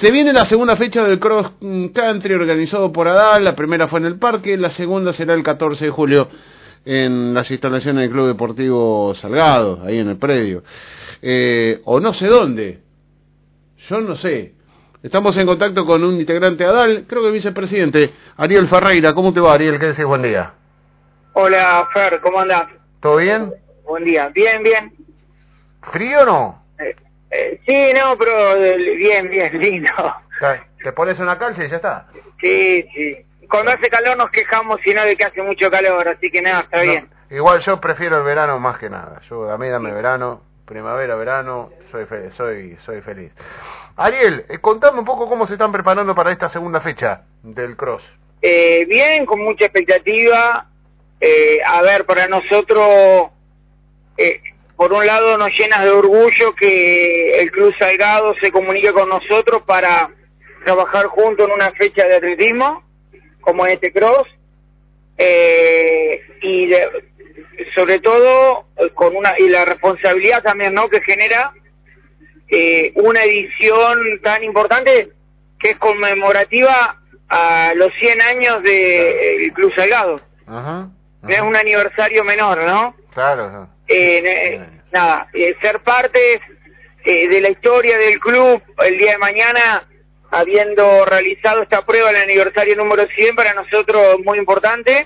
Se viene la segunda fecha del Cross Country organizado por ADAL. La primera fue en el parque, la segunda será el 14 de julio en las instalaciones del Club Deportivo Salgado, ahí en el predio. O no sé dónde. Yo no sé. Estamos en contacto con un integrante de ADAL, creo que vicepresidente, Ariel Ferreira. ¿Cómo te va, Ariel? ¿Qué decís? Buen día. Hola, Fer, ¿cómo andás? ¿Todo bien? Buen día. Bien, bien. ¿Frío o no? Sí, no, pero bien, lindo. ¿Te pones una calza y ya está? Sí. Cuando hace calor nos quejamos, sino de que hace mucho calor, así que nada, está bien. Igual yo prefiero el verano más que nada. A mí dame verano, primavera, verano, soy feliz. Ariel, contame un poco cómo se están preparando para esta segunda fecha del Cross. Bien, con mucha expectativa. A ver, para nosotros, por un lado nos llena de orgullo que el Club Salgado se comunique con nosotros para trabajar juntos en una fecha de atletismo, como este Cross, sobre todo y la responsabilidad también, ¿no?, que genera una edición tan importante que es conmemorativa a los 100 años del Club Salgado. Ajá. No es un aniversario menor, ¿no? Claro. Ser parte de la historia del club el día de mañana, habiendo realizado esta prueba, el aniversario número 100, para nosotros es muy importante.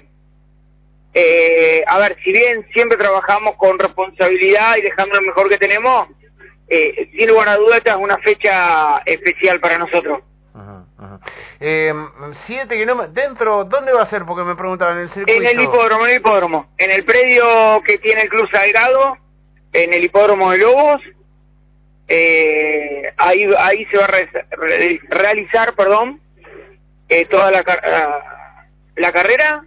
A ver, si bien siempre trabajamos con responsabilidad y dejando lo mejor que tenemos, sin lugar a dudas esta es una fecha especial para nosotros. 7 kilómetros, dentro, ¿dónde va a ser? Porque me preguntaban, ¿en el circuito? En el hipódromo, en el predio que tiene el Club Salgado, en el hipódromo de Lobos. Ahí se va a realizar toda la carrera.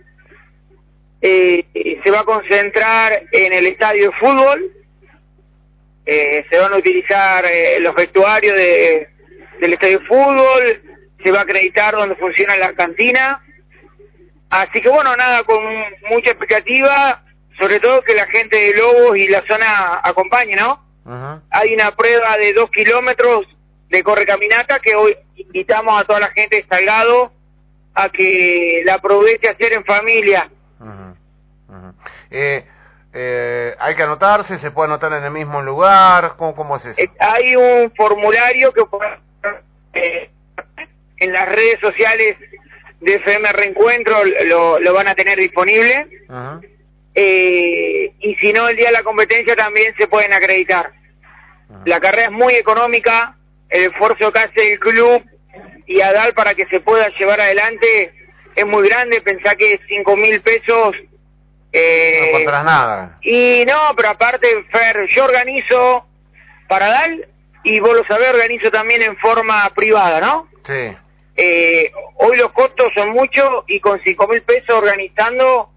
Se va a concentrar en el estadio de fútbol. Se van a utilizar los vestuarios del estadio de fútbol. Se va a acreditar donde funciona la cantina. Así que bueno, nada, con mucha expectativa, sobre todo que la gente de Lobos y la zona acompañe, ¿no? Uh-huh. Hay una prueba de 2 kilómetros de correcaminata que hoy invitamos a toda la gente de Salgado a que la aproveche a hacer en familia. Uh-huh. Uh-huh. Hay que anotarse, se puede anotar en el mismo lugar, ¿cómo es eso? Hay un formulario que en las redes sociales de FM Reencuentro lo van a tener disponible. Uh-huh. Y si no, el día de la competencia también se pueden acreditar. Uh-huh. La carrera es muy económica, el esfuerzo que hace el club y ADAL para que se pueda llevar adelante es muy grande. Pensá que 5.000 pesos... no encontrás nada. Y no, pero aparte, Fer, yo organizo para ADAL y vos lo sabés, organizo también en forma privada, ¿no? Sí. Hoy los costos son muchos y con 5.000 pesos organizando,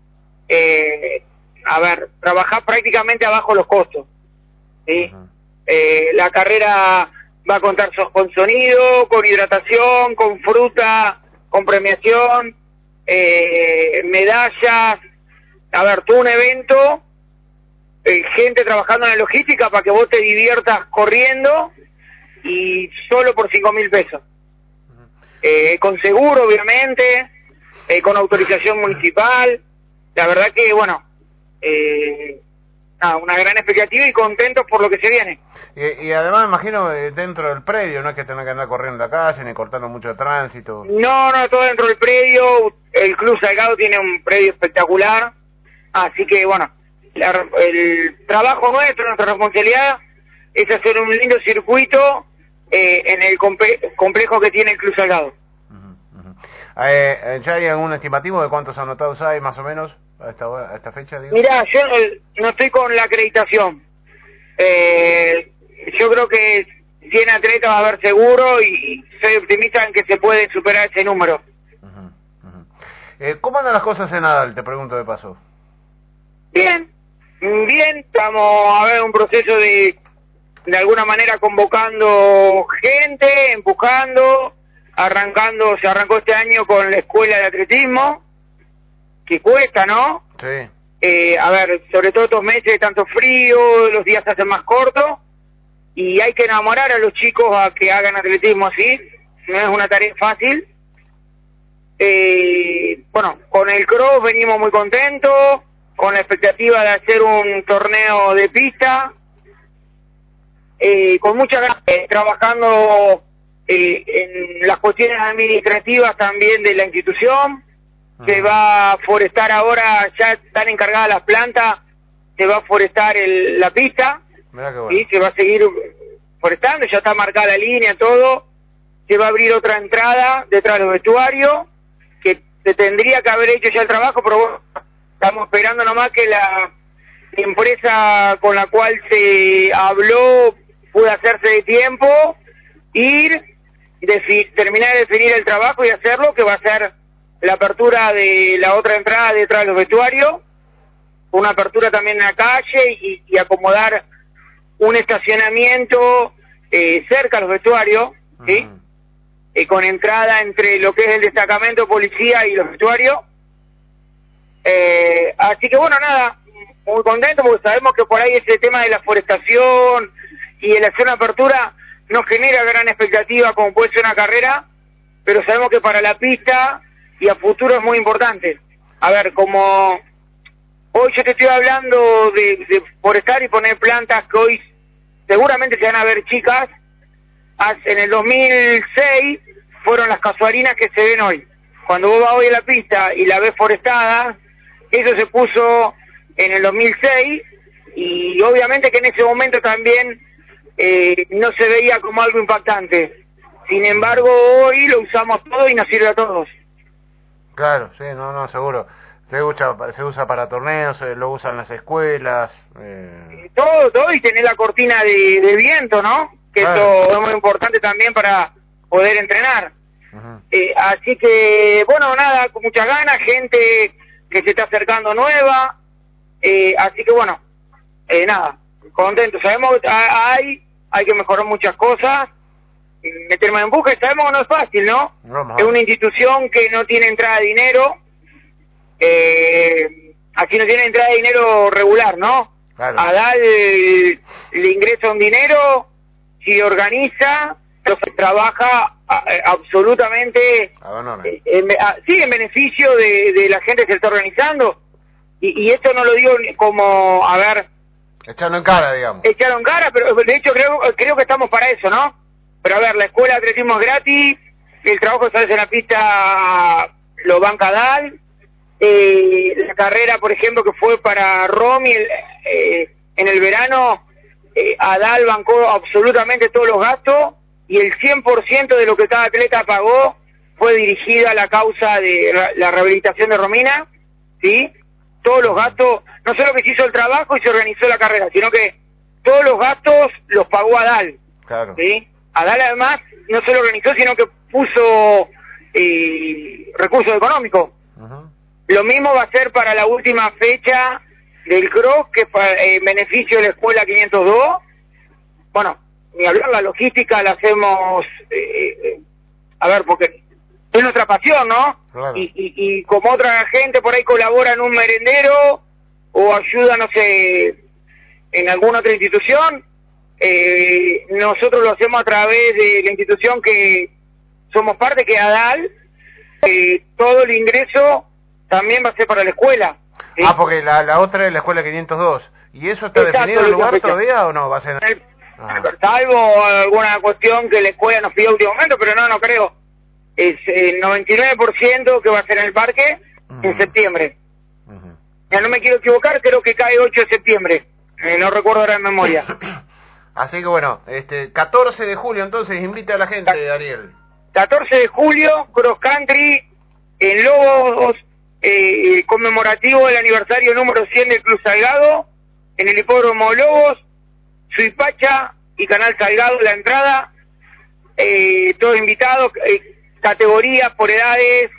trabajás prácticamente abajo los costos, ¿sí? Uh-huh. La carrera va a contar con sonido, con hidratación, con fruta, con premiación, medallas, todo un evento, gente trabajando en la logística para que vos te diviertas corriendo y solo por 5.000 pesos. Con seguro, obviamente, con autorización municipal. La verdad que, bueno, una gran expectativa y contentos por lo que se viene. Y además, imagino, dentro del predio, no es que tengan que andar corriendo en la calle ni cortando mucho tránsito. No, todo dentro del predio. El Club Salgado tiene un predio espectacular. Así que, bueno, el trabajo nuestro, nuestra responsabilidad, es hacer un lindo circuito en el complejo que tiene el Club Salgado. ¿Ya hay algún estimativo de cuántos anotados hay, más o menos, a esta fecha? Digo? Mirá, yo no estoy con la acreditación. Yo creo que 100 atletas va a haber seguro y soy optimista en que se puede superar ese número. ¿Cómo andan las cosas en ADAL? Te pregunto de paso. Bien, estamos a ver un proceso de alguna manera convocando gente, empujando, se arrancó este año con la escuela de atletismo, que cuesta, ¿no? Sí. Sobre todo estos meses de tanto frío, los días se hacen más cortos, y hay que enamorar a los chicos a que hagan atletismo así, no es una tarea fácil. Bueno, con el cross venimos muy contentos, con la expectativa de hacer un torneo de pista, con muchas ganas, trabajando en las cuestiones administrativas también de la institución. Se va a forestar ahora, ya están encargadas las plantas, se va a forestar la pista, bueno. ¿sí? Se va a seguir forestando, ya está marcada la línea, todo. Se va a abrir otra entrada detrás de los vestuarios, que se tendría que haber hecho ya el trabajo, pero bueno, estamos esperando nomás que la empresa con la cual se habló pueda hacerse de tiempo, terminar de definir el trabajo y hacerlo, que va a ser la apertura de la otra entrada detrás de los vestuarios, una apertura también en la calle y acomodar un estacionamiento cerca a los vestuarios, ¿sí? Con entrada entre lo que es el destacamento policía y los vestuarios. Así que bueno, nada, muy contento porque sabemos que por ahí ese tema de la forestación y el hacer una apertura no genera gran expectativa como puede ser una carrera, pero sabemos que para la pista y a futuro es muy importante. A ver, como hoy yo te estoy hablando de forestar y poner plantas que hoy seguramente se van a ver chicas, en el 2006 fueron las casuarinas que se ven hoy. Cuando vos vas hoy a la pista y la ves forestada, eso se puso en el 2006 y obviamente que en ese momento también no se veía como algo impactante. Sin embargo, hoy lo usamos todo y nos sirve a todos. Claro, sí, no, seguro. Se usa para torneos, lo usan las escuelas. Todo, y tener la cortina de viento, ¿no? Que claro. Eso es muy importante también para poder entrenar. Así que, bueno, nada, con muchas ganas, gente que se está acercando nueva. Así que, bueno, nada, contento. Sabemos que hay que mejorar muchas cosas. Meterme en busca, sabemos que no es fácil, ¿no? Es una institución que no tiene entrada de dinero. Aquí no tiene entrada de dinero regular, ¿no? Claro. A dar le ingresa un dinero, si organiza, entonces trabaja absolutamente en beneficio de la gente que se está organizando. Y esto no lo digo como, a ver... Echarlo en cara, digamos. Echarlo en cara, pero de hecho creo que estamos para eso, ¿no? Pero a ver, la escuela de atletismo es gratis, el trabajo que se hace en la pista lo banca DAL, la carrera, por ejemplo, que fue para Romy en el verano, ADAL bancó absolutamente todos los gastos y el 100% de lo que cada atleta pagó fue dirigida a la causa de la rehabilitación de Romina, ¿sí? Todos los gastos, no solo que se hizo el trabajo y se organizó la carrera, sino que todos los gastos los pagó ADAL, claro. ¿sí? ADAL además no solo organizó, sino que puso recursos económicos. Lo mismo va a ser para la última fecha del cross, que en beneficio de la escuela 502. Bueno, ni hablar, la logística la hacemos, a ver, porque es nuestra pasión, ¿no? Claro. Y como otra gente por ahí colabora en un merendero o ayuda, no sé, en alguna otra institución, nosotros lo hacemos a través de la institución que somos parte, que es ADAL. Todo el ingreso también va a ser para la escuela, ¿sí? Porque la otra es la escuela 502. ¿Y eso está definido el lugar todavía o no? ¿Va a ser salvo alguna cuestión que la escuela nos pida a último momento, pero no creo. Es el 99% que va a ser en el parque en septiembre. Ya no me quiero equivocar, creo que cae 8 de septiembre. No recuerdo ahora en memoria. Así que bueno, 14 de julio entonces, invita a la gente, Ariel. 14 de julio, cross country en Lobos, conmemorativo del aniversario número 100 del Club Salgado, en el hipódromo Lobos, Suipacha y Canal Salgado, la entrada, todos invitados, categorías por edades,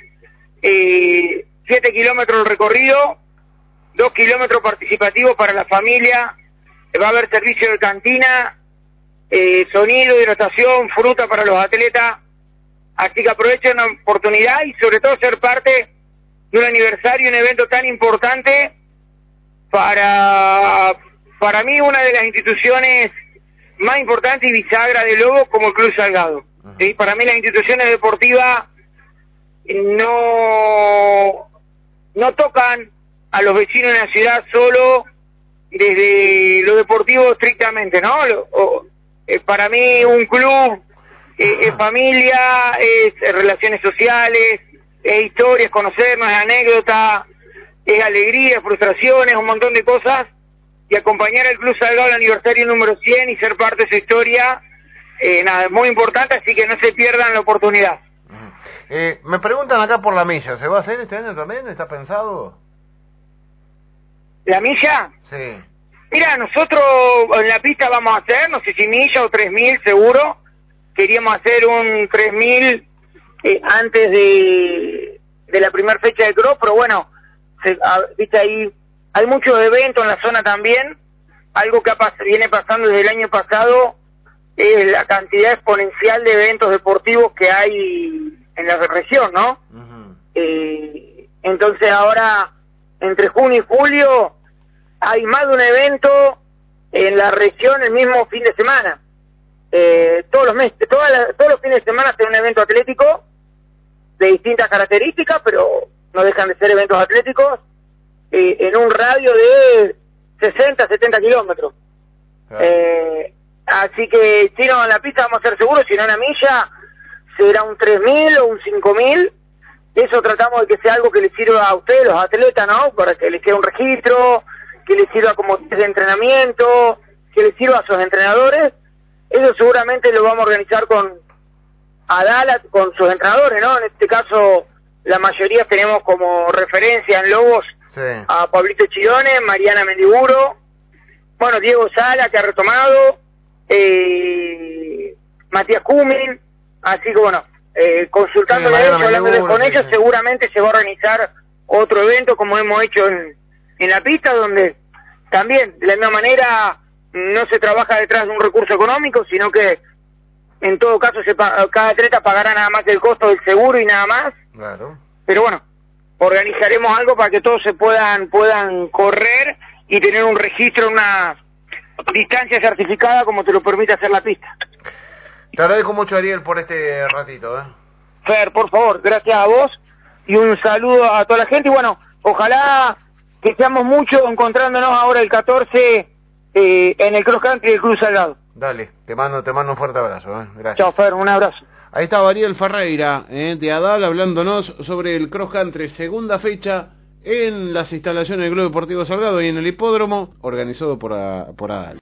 7 kilómetros el recorrido, 2 kilómetros participativos para la familia, va a haber servicio de cantina, sonido, hidratación, fruta para los atletas, así que aprovechen la oportunidad y sobre todo ser parte de un aniversario, un evento tan importante para mí una de las instituciones más importantes y bisagra de Lobos como el Club Salgado. ¿sí? Para mí las instituciones deportivas no tocan a los vecinos de la ciudad solo desde lo deportivo estrictamente, ¿no? Para mí un club es familia, es relaciones sociales, es historia, es conocernos, es anécdota, es alegría, es frustraciones, un montón de cosas, y acompañar al Club Salgado al aniversario número 100 y ser parte de su historia, nada, es muy importante, así que no se pierdan la oportunidad. Me preguntan acá por la milla, ¿se va a hacer este año también? ¿Está pensado? ¿La milla? Sí. Mira, nosotros en la pista vamos a hacer, no sé si milla o 3000 seguro, queríamos hacer un 3000 antes de la primera fecha de Cross, pero bueno, viste ahí, hay muchos eventos en la zona también, algo que viene pasando desde el año pasado es la cantidad exponencial de eventos deportivos que hay en la región, ¿no? Entonces ahora, entre junio y julio, hay más de un evento en la región el mismo fin de semana. Todos los meses, todos los fines de semana hay un evento atlético de distintas características, pero no dejan de ser eventos atléticos en un radio de 60, 70 kilómetros. Claro. Así que si no en la pista vamos a ser seguros, si no en la milla será un 3000 o un 5000. Eso tratamos de que sea algo que les sirva a ustedes, los atletas, ¿no? Para que les quede un registro, que les sirva como test de entrenamiento, que les sirva a sus entrenadores. Eso seguramente lo vamos a organizar con Adala, con sus entrenadores, ¿no? En este caso, la mayoría tenemos como referencia en Lobos a Pablito Chirone, Mariana Mendiguro, bueno, Diego Sala, que ha retomado, Matías Cumin, así que bueno, consultándole a ellos, hablándoles con ellos, seguramente se va a organizar otro evento como hemos hecho en la pista, donde también, de la misma manera, no se trabaja detrás de un recurso económico, sino que en todo caso cada atleta pagará nada más el costo del seguro y nada más. Claro. Pero bueno, organizaremos algo para que todos se puedan correr y tener un registro, una distancia certificada como te lo permite hacer la pista. Te agradezco mucho, Ariel, por este ratito, Fer, por favor, gracias a vos y un saludo a toda la gente y bueno, ojalá que seamos muchos encontrándonos ahora el 14 en el cross country del Club Salgado. Dale, te mando un fuerte abrazo, gracias. Chao, Fer, un abrazo. Ahí estaba Ariel Ferreira, de Adal, hablándonos sobre el cross country, segunda fecha en las instalaciones del Club Deportivo Salgado y en el hipódromo, organizado por Adal.